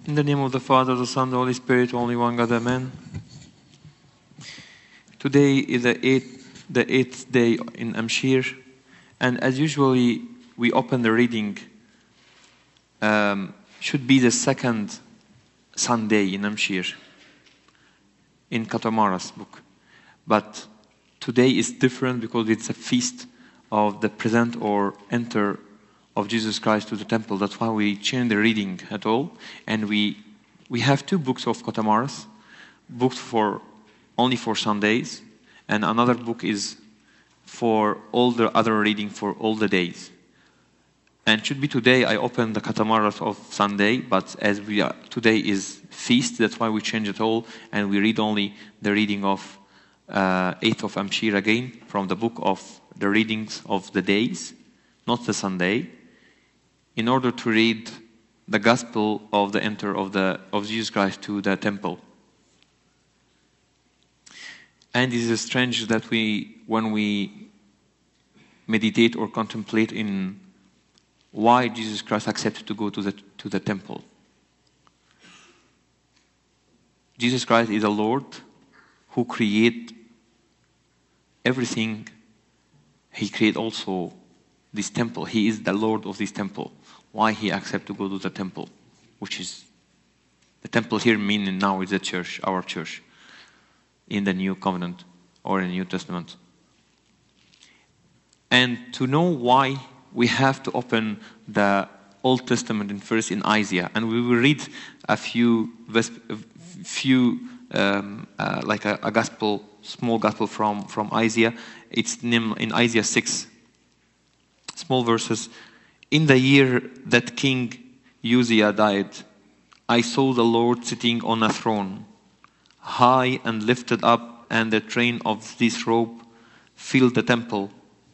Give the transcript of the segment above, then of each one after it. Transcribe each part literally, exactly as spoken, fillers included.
In the name of the Father, the Son, the Holy Spirit, only one God, Amen. Today is the eighth, the eighth day in Amshir, and as usually we open the reading. Um, should be the second Sunday in Amshir, in Katamara's book, but today is different because it's a feast of the present or enter of Jesus Christ to the temple. That's why we change the reading at all. And we we have two books of Katamaras, booked for only for Sundays, and another book is for all the other reading for all the days. And should be today I open the Katamaras of Sunday, but as we are today is feast, that's why we change it all and we read only the reading of uh, eighth of Amshir again from the book of the readings of the days, not the Sunday, in order to read the gospel of the enter of the of Jesus Christ to the temple. And it is strange that we, when we meditate or contemplate in why Jesus Christ accepted to go to the to the temple. Jesus Christ is a Lord who created everything. He created also this temple. He is the Lord of this temple. Why he accept to go to the temple, which is the temple here meaning now is the church, our church, in the New Covenant or in the New Testament. And to know why, we have to open the Old Testament in first in Isaiah, and we will read a few, a few um, uh, like a, a gospel, small gospel from from Isaiah. It's in, in Isaiah six, small verses. In the year that King Uzziah died, I saw the Lord sitting on a throne, high and lifted up, and the train of this robe filled the temple.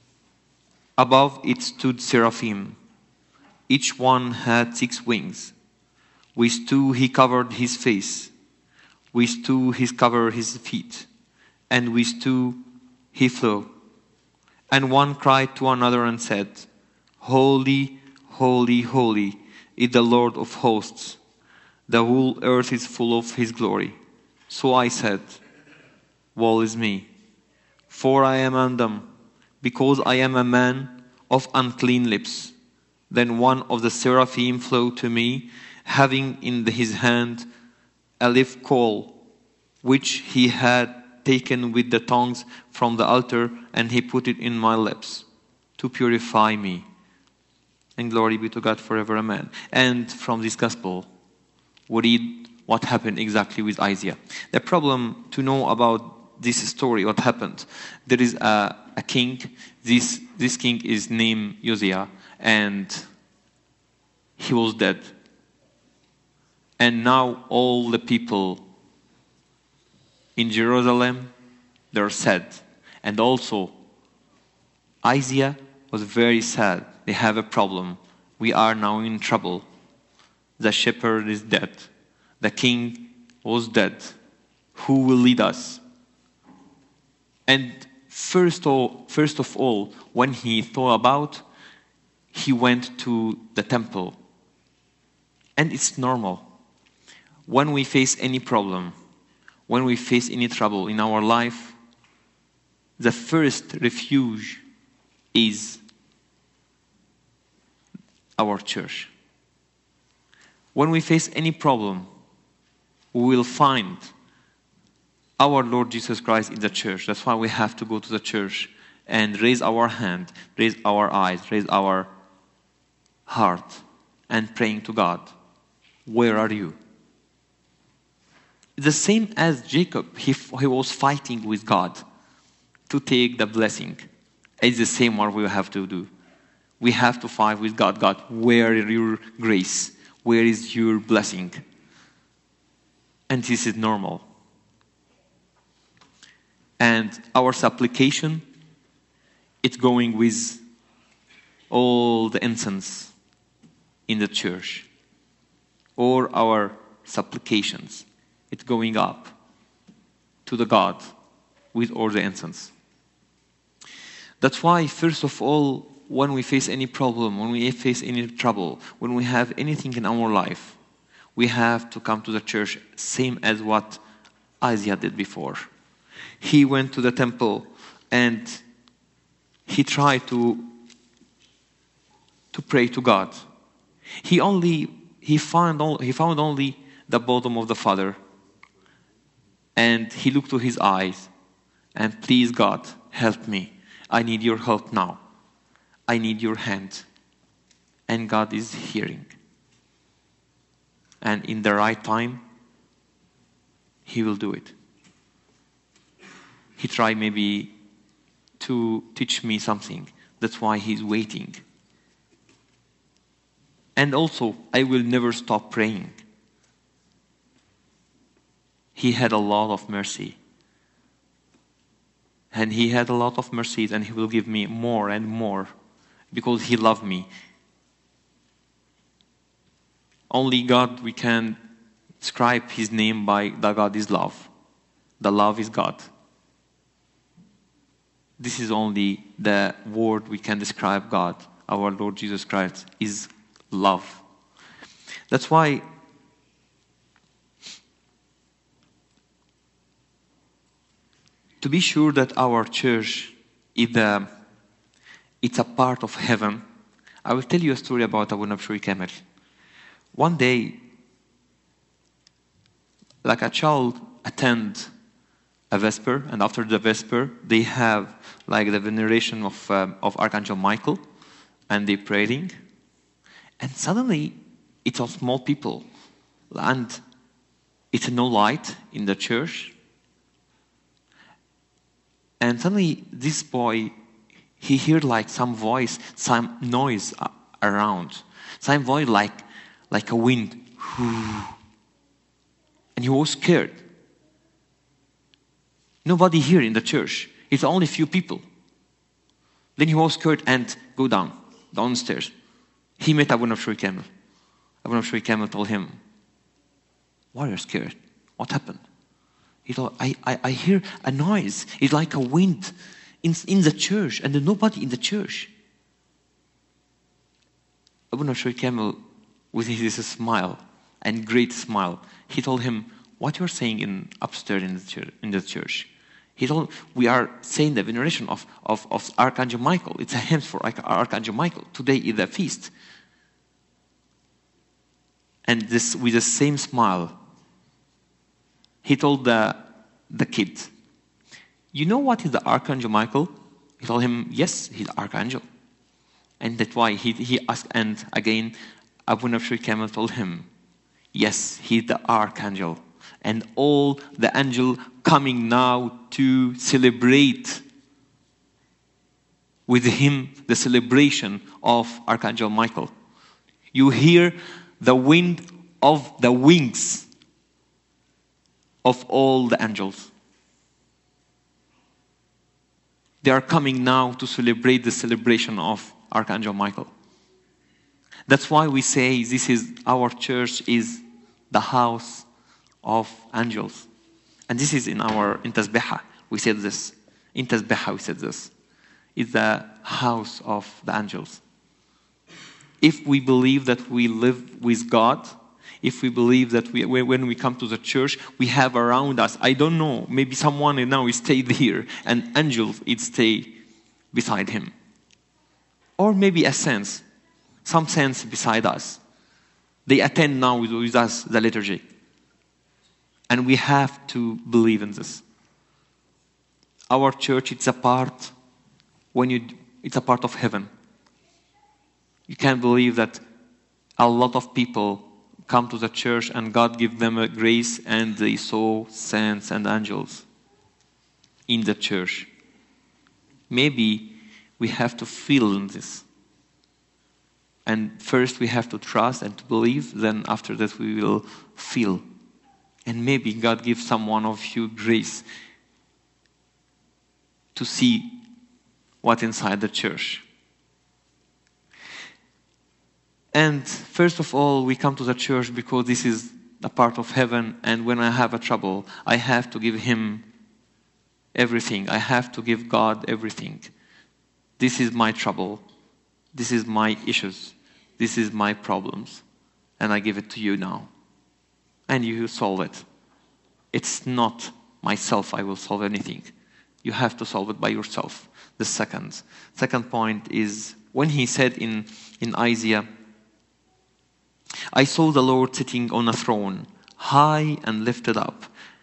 Above it stood seraphim. Each one had six wings. With two he covered his face. With two he covered his feet. And with two he flew. And one cried to another and said, Holy, holy, holy is the Lord of hosts. The whole earth is full of his glory. So I said, woe is me, for I am undone, because I am a man of unclean lips. Then one of the seraphim flew to me, having in his hand a live coal, which he had taken with the tongs from the altar, and he put it in my lips, to purify me. And glory be to God forever, amen. And from this gospel, we read what happened exactly with Isaiah. The problem to know about this story, what happened, there is a, a king. This, this king is named Uzziah, and he was dead. And now all the people in Jerusalem, they're sad. And also, Isaiah was very sad. They have a problem. We are now in trouble. The shepherd is dead. The king was dead. Who will lead us? And first of, first of all, when he thought about, he went to the temple. And it's normal. When we face any problem, when we face any trouble in our life, the first refuge is our church. When we face any problem, we will find our Lord Jesus Christ in the church. That's why we have to go to the church and raise our hand, raise our eyes, raise our heart, and praying to God. Where are you? The same as Jacob, he, he was fighting with God to take the blessing. It's the same what we have to do. We have to fight with God. God, where is your grace? Where is your blessing? And this is normal. And our supplication, it's going with all the incense in the church. Or our supplications, it's going up to the God with all the incense. That's why, first of all, when we face any problem, when we face any trouble, when we have anything in our life, we have to come to the church, same as what Isaiah did before. He went to the temple and he tried to, to pray to God. He only he found all, he found only the bosom of the Father. And he looked to his eyes and, please God, help me. I need your help now. I need your hand. And God is hearing. And in the right time, he will do it. He tried maybe to teach me something. That's why he's waiting. And also, I will never stop praying. He had a lot of mercy. And he had a lot of mercies, and he will give me more and more because he loved me. Only God, we can describe his name by the God is love. The love is God. This is only the word we can describe God, our Lord Jesus Christ, is love. That's why to be sure that our church is a, it's a part of heaven, I will tell you a story about Abu Nabshoui Kamel. One day, like a child attend a Vesper, and after the Vesper, they have like the veneration of, um, of Archangel Michael, and they praying. And suddenly, it's all small people, and it's no light in the church. And suddenly, this boy, he heard like some voice, some noise around, some voice like like a wind, and he was scared. Nobody here in the church. It's only few people. Then he was scared and go down, downstairs. He met Abu Nabshoui Kamel. Abu Nabshoui Kamel told him, why are you scared? What happened? He thought, I, I, I hear a noise. It's like a wind in, in the church, and there's nobody in the church. Abu Nabshoui Kamel, with his smile, and great smile, he told him, what you're saying in upstairs in the church, in the church. He told, we are saying the veneration of, of, of Archangel Michael. It's a hymn for Archangel Michael. Today is a feast. And this, with the same smile, he told the, the kid, you know what is the Archangel Michael? He told him, yes, he's Archangel. And that's why he, he asked, and again, Abu Nabshoui Kamel told him, yes, he's the Archangel. And all the angels coming now to celebrate with him the celebration of Archangel Michael. You hear the wind of the wings of all the angels. They are coming now to celebrate the celebration of Archangel Michael. That's why we say this is our church is the house of angels. And this is in our in Tasbiha. We said this. In Tasbiha we said this. It's the house of the angels. If we believe that we live with God, if we believe that we, when we come to the church, we have around us, I don't know, maybe someone now is stayed here, and angels it stay beside him. Or maybe a sense, some sense beside us. They attend now with, with us the liturgy. And we have to believe in this. Our church, it's a part, when you, it's a part of heaven. You can't believe that a lot of people come to the church and God give them a grace and they saw saints and angels in the church. Maybe we have to feel in this. And first we have to trust and to believe, then after that we will feel. And maybe God gives someone of you grace to see what's inside the church. And first of all, we come to the church because this is a part of heaven, and when I have a trouble, I have to give Him everything. I have to give God everything. This is my trouble. This is my issues. This is my problems. And I give it to you now. and you solve it. It's not myself, I will solve anything. You have to solve it by yourself. The second. Second point is when he said in, in Isaiah, I saw the Lord sitting on a throne, high and lifted up.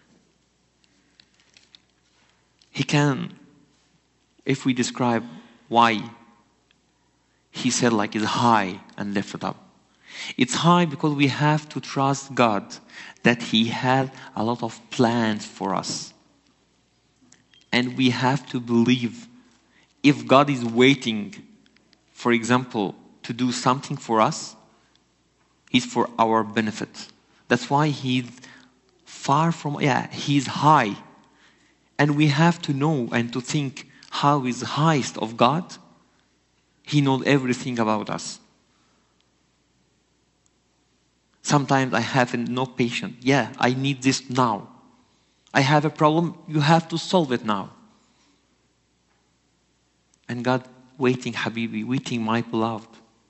He can, if we describe why he said like it's high and lifted up. It's high because we have to trust God that he had a lot of plans for us. And we have to believe if God is waiting, for example, to do something for us, it's for our benefit. That's why he's far from, yeah, he's high. And we have to know and to think how is highest of God. He knows everything about us. Sometimes I have no patience. Yeah, I need this now. I have a problem, you have to solve it now. And God, waiting, Habibi, waiting, my beloved.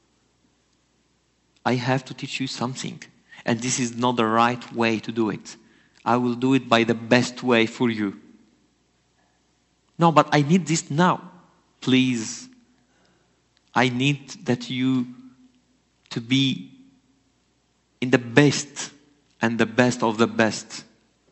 I have to teach you something. And this is not the right way to do it. I will do it by the best way for you. No, but I need this now. Please. I need that you to be in the best and the best of the best.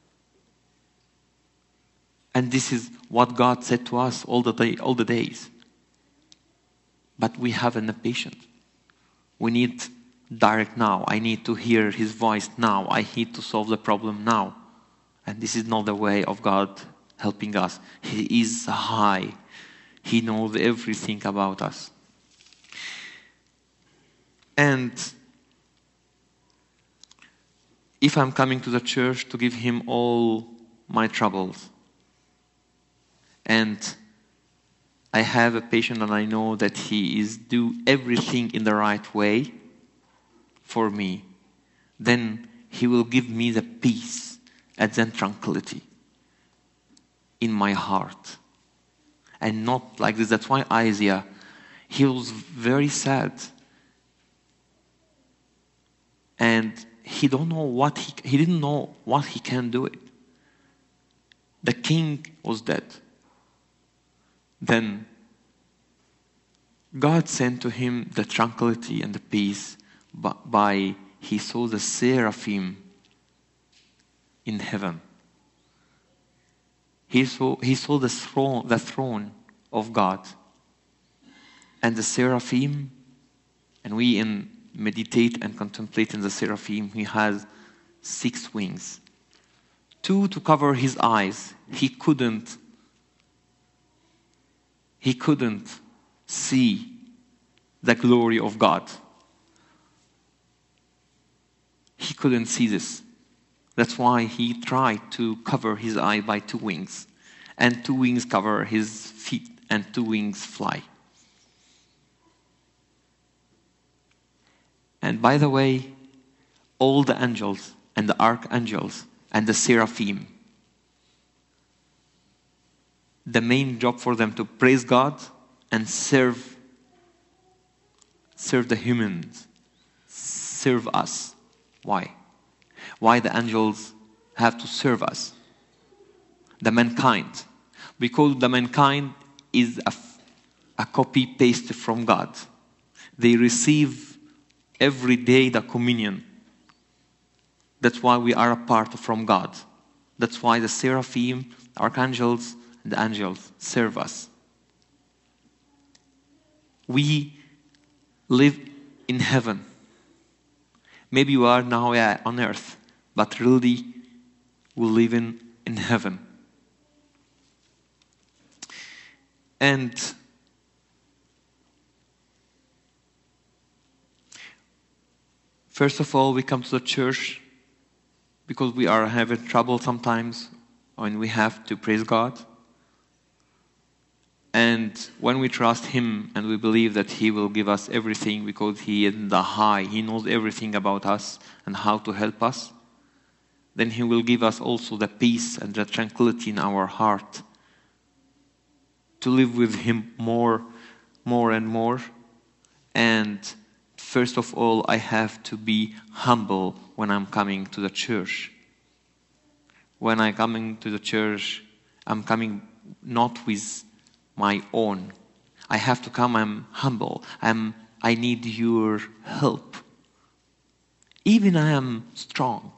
And this is what God said to us all the day, all the days. But we haven't the patience. We need direct now. I need to hear his voice now. I need to solve the problem now. And this is not the way of God helping us. He is high. He knows everything about us. And if I'm coming to the church to give him all my troubles, and I have a patient and I know that he is do everything in the right way for me, then he will give me the peace and then tranquility in my heart. And not like this. That's why Isaiah, he was very sad. And he don't know what he, he didn't know what he can do it. The king was dead. Then God sent to him the tranquility and the peace by he saw the seraphim in heaven. He saw, he saw the throne, the throne of God. And the seraphim, and we in meditate and contemplate in the seraphim, he has six wings. Two to cover his eyes. He couldn't, he couldn't see the glory of God. He couldn't see this. That's why he tried to cover his eye by two wings. And two wings cover his feet, and two wings fly. And by the way, all the angels and the archangels and the seraphim, the main job for them to praise God and serve, serve the humans, serve us. Why? Why the angels have to serve us? The mankind. Because the mankind is a, a copy-paste from God. They receive every day the communion. That's why we are apart from God. That's why the seraphim, archangels, and the angels serve us. We live in heaven. Maybe you are now yeah, on earth, but really we live in, in heaven. And first of all, we come to the church because we are having trouble sometimes when we have to praise God. And when we trust Him and we believe that He will give us everything because He is in the high, He knows everything about us and how to help us, then He will give us also the peace and the tranquility in our heart to live with Him more, more and more, and first of all, I have to be humble when I'm coming to the church. When I'm coming to the church, I'm coming not with my own. I have to come, I'm humble. I'm, I need your help. Even I am strong.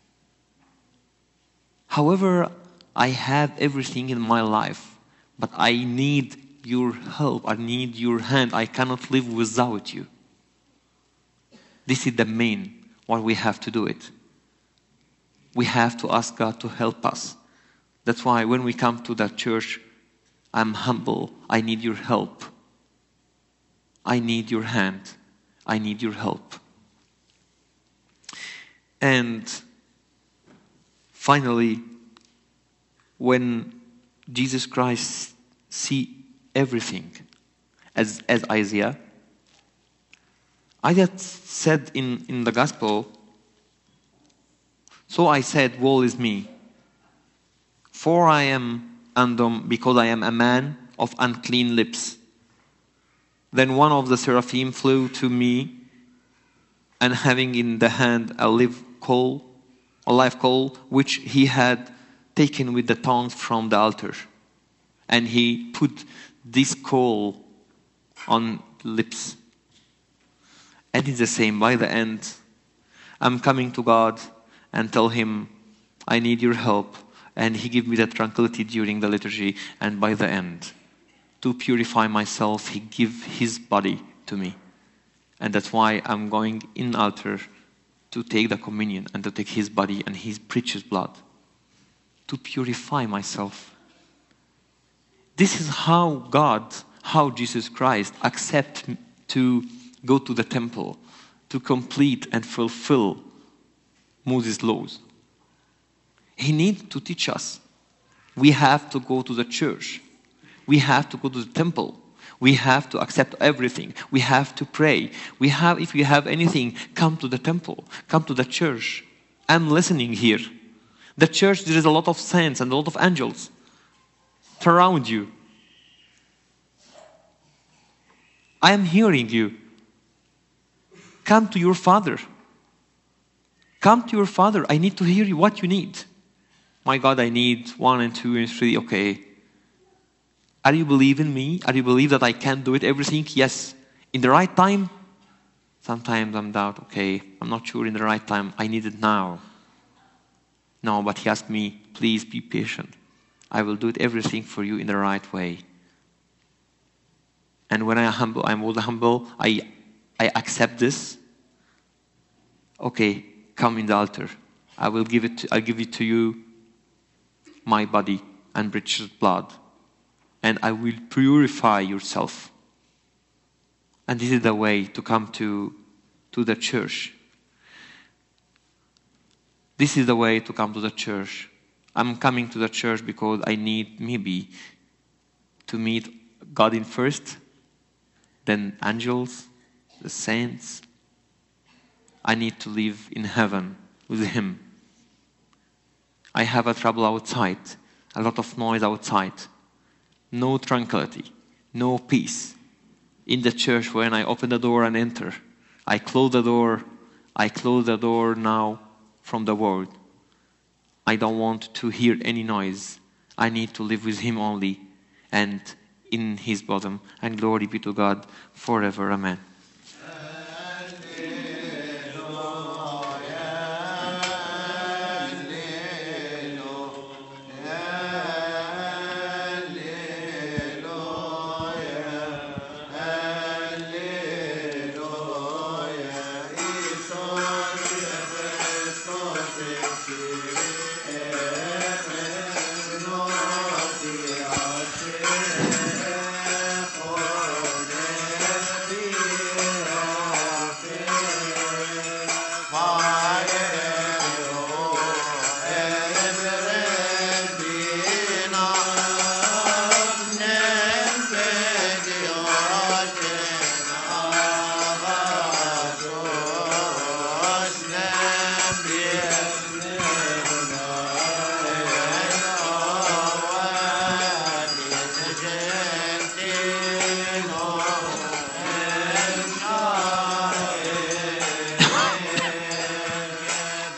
However, I have everything in my life, but I need your help. I need your hand. I cannot live without you. This is the main, what we have to do it. We have to ask God to help us. That's why when we come to that church, I'm humble. I need your help. I need your hand. I need your help. And finally, when Jesus Christ see everything, as, as Isaiah, Isaiah said in, in the gospel, so I said, woe is me, for I am undone, because I am a man of unclean lips. Then one of the seraphim flew to me, and having in the hand a live coal, a live coal, which he had taken with the tongs from the altar. And he put this coal on lips. And it's the same. By the end, I'm coming to God and tell him, I need your help. And he gave me that tranquility during the liturgy. And by the end, to purify myself, he gave his body to me. And that's why I'm going in altar to take the communion and to take his body and his precious blood. To purify myself. This is how God, how Jesus Christ accept to go to the temple, to complete and fulfill Moses' laws. He needs to teach us. We have to go to the church. We have to go to the temple. We have to accept everything. We have to pray. We have, if you have anything, come to the temple. Come to the church. I'm listening here. The church, there is a lot of saints and a lot of angels around you. I am hearing you. Come to your Father. Come to your Father. I need to hear you what you need. My God, I need one and two and three. Okay. Are you believing me? Are you believe that I can do it, everything? Yes. In the right time? Sometimes I'm doubt, okay, I'm not sure in the right time. I need it now. No, but he asked me, please be patient. I will do it everything for you in the right way. And when I am humble, I'm all humble, I, I accept this. Okay, come in the altar. I will give it, to, I'll give it to you, my body and precious blood. And I will purify yourself. And this is the way to come to, to the church. This is the way to come to the church. I'm coming to the church because I need maybe to meet God in first, then angels, the saints. I need to live in heaven with Him. I have a trouble outside, a lot of noise outside. No tranquility, no peace. In the church, when I open the door and enter, I close the door. I close the door now from the world. I don't want to hear any noise. I need to live with Him only and in His bosom. And glory be to God forever. Amen.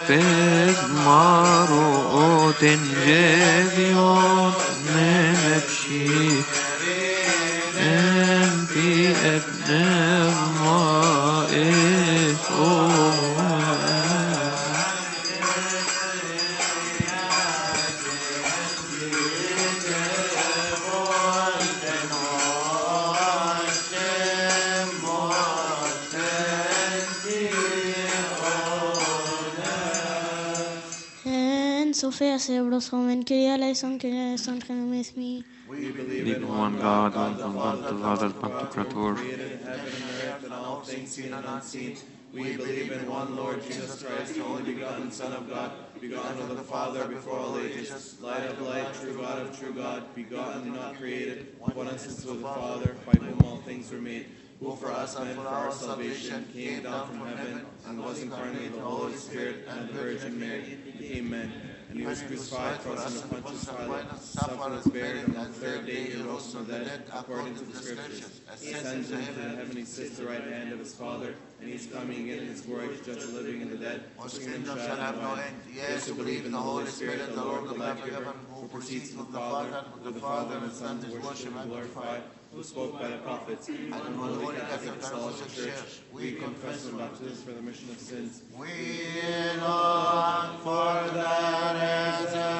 pes maro tenjevion nepshi enti ebnema es Sofia cerebros homen, Kyrie eleison, Kyrie eleison, crenumis mi. We believe in in one God, one Father, Father, Pantocrator. created heaven and earth and all things seen and unseen. We believe in one Lord Jesus Christ, the only begotten Son of God, begotten of the Father before all ages, light of light, true God of true God, begotten, not created, one essence with the Father, by whom all things were made, who for us and for our salvation came down from heaven and was incarnate of the Holy Spirit and the Virgin Mary, became man. And he was crucified for us under Pontius Pilate, suffered, was buried, and on the third day he rose from the dead, according to the Scriptures. He ascended into the heaven, he sits at the right hand of his Father, and he is coming again in his glory to judge the living and the dead. Whose kingdom shall have no end. Yes, who believe in the Holy Spirit, the Lord, the life-giver, who proceeds from the Father, with the Father and the Son, is worshipped and glorified, who spoke by the prophets, and in the Holy Catholic Apostolic Church, we confess and baptism for the remission of sins. We long for the resurrection